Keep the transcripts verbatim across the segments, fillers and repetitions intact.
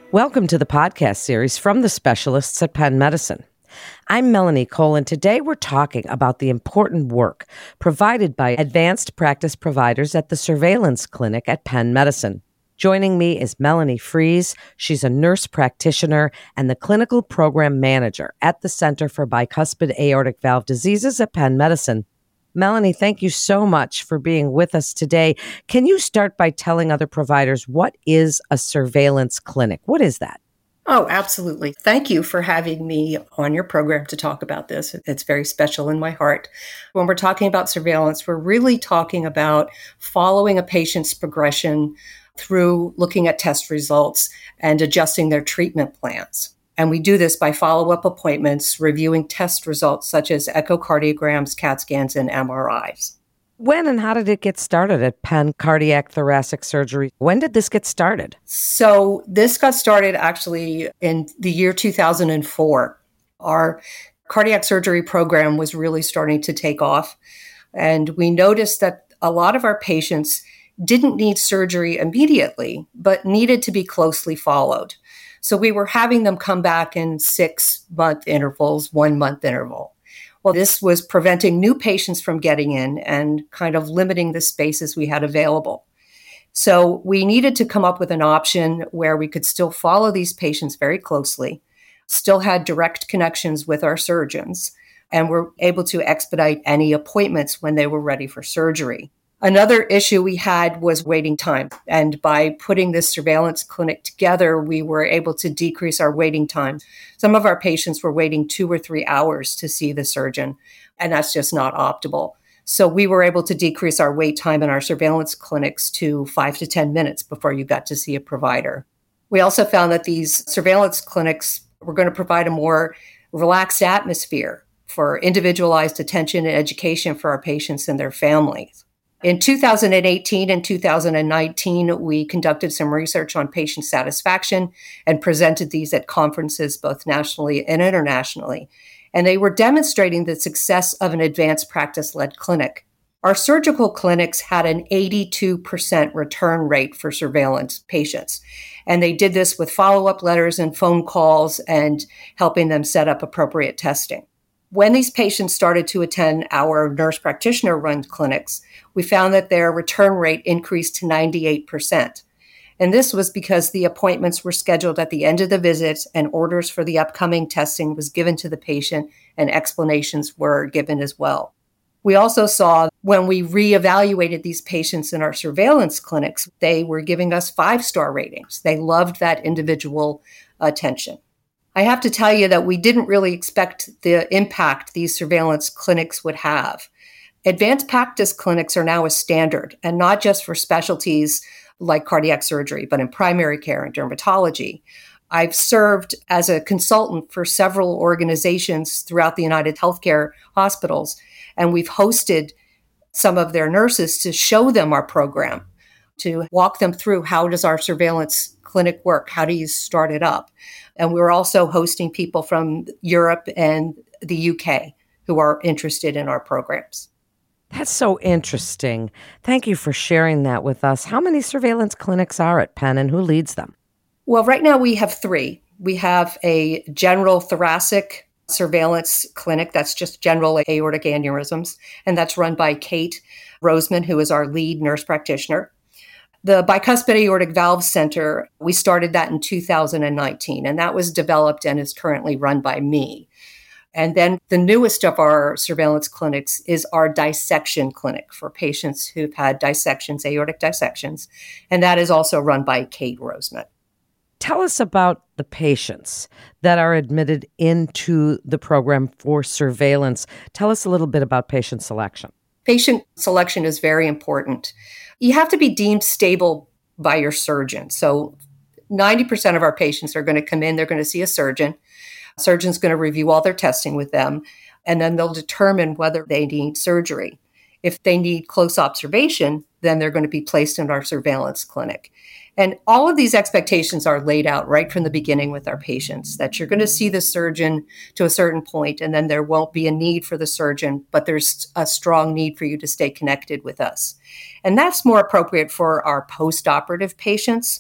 Welcome to the podcast series from the specialists at Penn Medicine. I'm Melanie Cole, and today we're talking about the important work provided by advanced practice providers at the surveillance clinic at Penn Medicine. Joining me is Melanie Fries. She's a nurse practitioner and the clinical program manager at the Center for Bicuspid Aortic Valve Diseases at Penn Medicine. Melanie, thank you so much for being with us today. Can you start by telling other providers what is a surveillance clinic? What is that? Oh, absolutely. Thank you for having me on your program to talk about this. It's very special in my heart. When we're talking about surveillance, we're really talking about following a patient's progression through looking at test results and adjusting their treatment plans. And we do this by follow-up appointments, reviewing test results such as echocardiograms, CAT scans, and M R Is. When and how did it get started at Penn Cardiac Thoracic Surgery? When did this get started? So this got started actually in the year two thousand four. Our cardiac surgery program was really starting to take off. And we noticed that a lot of our patients didn't need surgery immediately, but needed to be closely followed. So we were having them come back in six-month intervals, one-month interval. Well, this was preventing new patients from getting in and kind of limiting the spaces we had available. So we needed to come up with an option where we could still follow these patients very closely, still had direct connections with our surgeons, and were able to expedite any appointments when they were ready for surgery. Another issue we had was waiting time. And by putting this surveillance clinic together, we were able to decrease our waiting time. Some of our patients were waiting two or three hours to see the surgeon, and that's just not optimal. So we were able to decrease our wait time in our surveillance clinics to five to ten minutes before you got to see a provider. We also found that these surveillance clinics were going to provide a more relaxed atmosphere for individualized attention and education for our patients and their families. In two thousand eighteen and two thousand nineteen, we conducted some research on patient satisfaction and presented these at conferences both nationally and internationally. And they were demonstrating the success of an advanced practice-led clinic. Our surgical clinics had an eighty-two percent return rate for surveillance patients. And they did this with follow-up letters and phone calls and helping them set up appropriate testing. When these patients started to attend our nurse practitioner-run clinics, we found that their return rate increased to ninety-eight percent. And this was because the appointments were scheduled at the end of the visits and orders for the upcoming testing was given to the patient and explanations were given as well. We also saw when we reevaluated these patients in our surveillance clinics, they were giving us five-star ratings. They loved that individual attention. I have to tell you that we didn't really expect the impact these surveillance clinics would have. Advanced practice clinics are now a standard, and not just for specialties like cardiac surgery, but in primary care and dermatology. I've served as a consultant for several organizations throughout the United Healthcare hospitals, and we've hosted some of their nurses to show them our program, to walk them through how does our surveillance clinic work, how do you start it up. And we're also hosting people from Europe and the U K who are interested in our programs. That's so interesting. Thank you for sharing that with us. How many surveillance clinics are at Penn and who leads them? Well, right now we have three. We have a general thoracic surveillance clinic that's just general aortic aneurysms, and that's run by Kate Roseman, who is our lead nurse practitioner. The Bicuspid Aortic Valve Center, we started that in two thousand nineteen, and that was developed and is currently run by me. And then the newest of our surveillance clinics is our dissection clinic for patients who've had dissections, aortic dissections, and that is also run by Kate Roseman. Tell us about the patients that are admitted into the program for surveillance. Tell us a little bit about patient selection. Patient selection is very important. You have to be deemed stable by your surgeon. So ninety percent of our patients are going to come in, they're going to see a surgeon. A surgeon's going to review all their testing with them, and then they'll determine whether they need surgery. If they need close observation, then they're going to be placed in our surveillance clinic. And all of these expectations are laid out right from the beginning with our patients, that you're going to see the surgeon to a certain point, and then there won't be a need for the surgeon, but there's a strong need for you to stay connected with us. And that's more appropriate for our post-operative patients.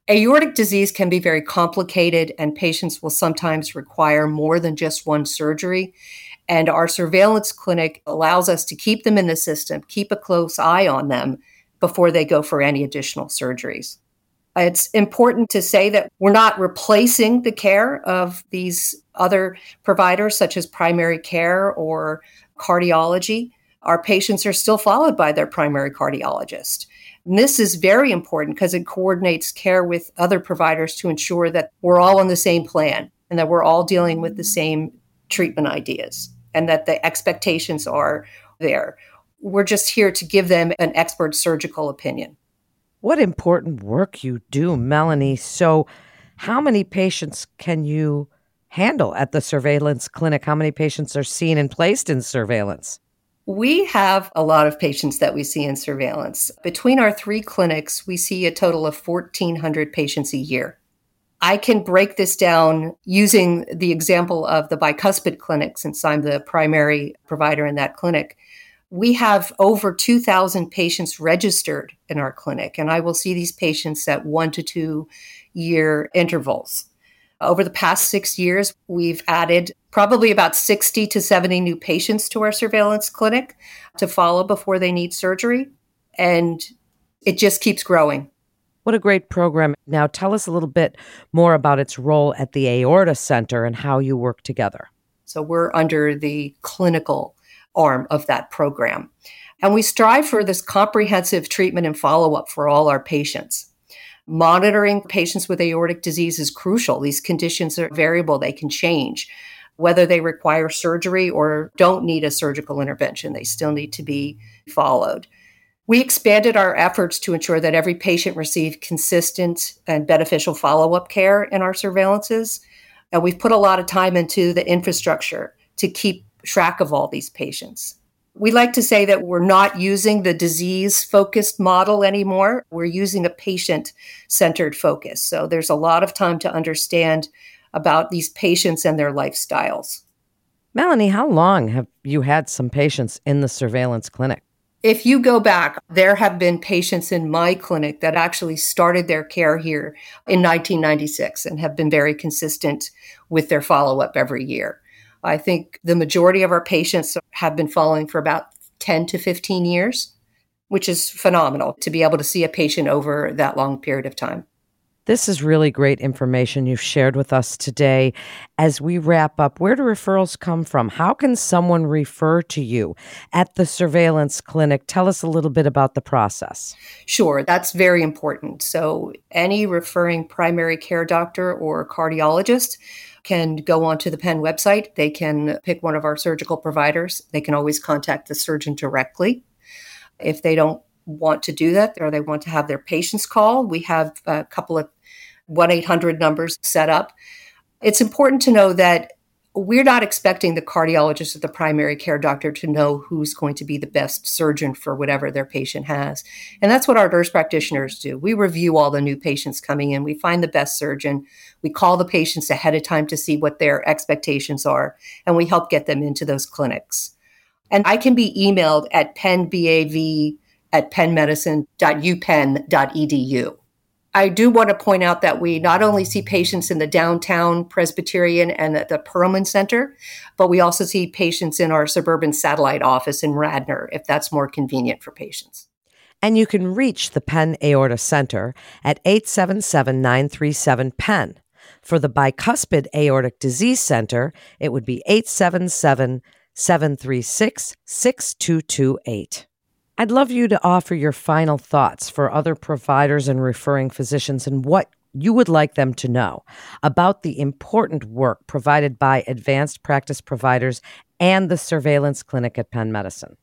Aortic disease can be very complicated, and patients will sometimes require more than just one surgery. And our surveillance clinic allows us to keep them in the system, keep a close eye on them before they go for any additional surgeries. It's important to say that we're not replacing the care of these other providers, such as primary care or cardiology. Our patients are still followed by their primary cardiologist. And this is very important because it coordinates care with other providers to ensure that we're all on the same plan and that we're all dealing with the same treatment ideas and that the expectations are there. We're just here to give them an expert surgical opinion. What important work you do, Melanie. So how many patients can you handle at the surveillance clinic? How many patients are seen and placed in surveillance? We have a lot of patients that we see in surveillance. Between our three clinics, we see a total of fourteen hundred patients a year. I can break this down using the example of the bicuspid clinic, since I'm the primary provider in that clinic. We have over two thousand patients registered in our clinic, and I will see these patients at one to two year intervals. Over the past six years, we've added probably about sixty to seventy new patients to our surveillance clinic to follow before they need surgery, and it just keeps growing. What a great program. Now tell us a little bit more about its role at the Aorta Center and how you work together. So we're under the clinical arm of that program. And we strive for this comprehensive treatment and follow-up for all our patients. Monitoring patients with aortic disease is crucial. These conditions are variable. They can change. Whether they require surgery or don't need a surgical intervention, they still need to be followed. We expanded our efforts to ensure that every patient received consistent and beneficial follow-up care in our surveillances. And we've put a lot of time into the infrastructure to keep track of all these patients. We like to say that we're not using the disease-focused model anymore. We're using a patient-centered focus. So there's a lot of time to understand about these patients and their lifestyles. Melanie, how long have you had some patients in the surveillance clinic? If you go back, there have been patients in my clinic that actually started their care here in nineteen ninety-six and have been very consistent with their follow-up every year. I think the majority of our patients have been following for about ten to fifteen years, which is phenomenal to be able to see a patient over that long period of time. This is really great information you've shared with us today. As we wrap up, where do referrals come from? How can someone refer to you at the surveillance clinic? Tell us a little bit about the process. Sure, that's very important. So any referring primary care doctor or cardiologist can go onto the Penn website. They can pick one of our surgical providers. They can always contact the surgeon directly. If they don't want to do that or they want to have their patients call, we have a couple of one eight hundred numbers set up. It's important to know that we're not expecting the cardiologist or the primary care doctor to know who's going to be the best surgeon for whatever their patient has. And that's what our nurse practitioners do. We review all the new patients coming in. We find the best surgeon. We call the patients ahead of time to see what their expectations are, and we help get them into those clinics. And I can be emailed at pennbav at pennmedicine dot u penn dot e d u. I do want to point out that we not only see patients in the downtown Presbyterian and at the Perelman Center, but we also see patients in our suburban satellite office in Radnor, if that's more convenient for patients. And you can reach the Penn Aorta Center at eight seven seven, nine three seven, P E N. For the Bicuspid Aortic Disease Center, it would be eight seven seven, seven three six, six two two eight. I'd love you to offer your final thoughts for other providers and referring physicians and what you would like them to know about the important work provided by advanced practice providers and the surveillance clinic at Penn Medicine.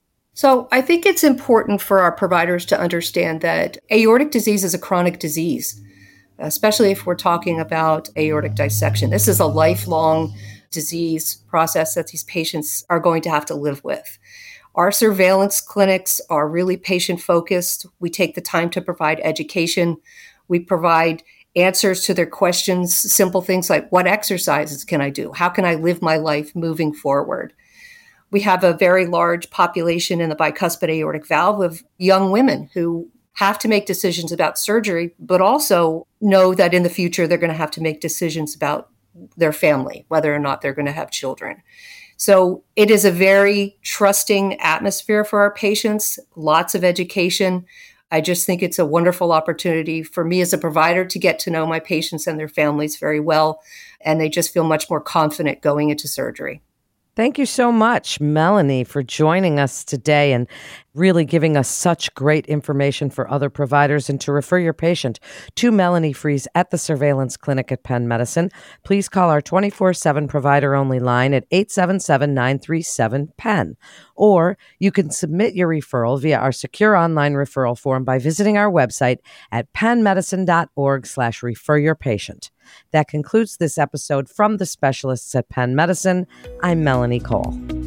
So I think it's important for our providers to understand that aortic disease is a chronic disease, especially if we're talking about aortic dissection. This is a lifelong disease process that these patients are going to have to live with. Our surveillance clinics are really patient-focused. We take the time to provide education. We provide answers to their questions, simple things like, what exercises can I do? How can I live my life moving forward? We have a very large population in the bicuspid aortic valve of young women who have to make decisions about surgery, but also know that in the future they're going to have to make decisions about their family, whether or not they're going to have children. So it is a very trusting atmosphere for our patients, lots of education. I just think it's a wonderful opportunity for me as a provider to get to know my patients and their families very well, and they just feel much more confident going into surgery. Thank you so much, Melanie, for joining us today and really giving us such great information for other providers. And to refer your patient to Melanie Fries at the Surveillance Clinic at Penn Medicine, please call our twenty-four seven provider-only line at eight seven seven, nine three seven, P E N. Or you can submit your referral via our secure online referral form by visiting our website at pennmedicine.org slash refer your patient. That concludes this episode from the specialists at Penn Medicine. I'm Melanie Cole.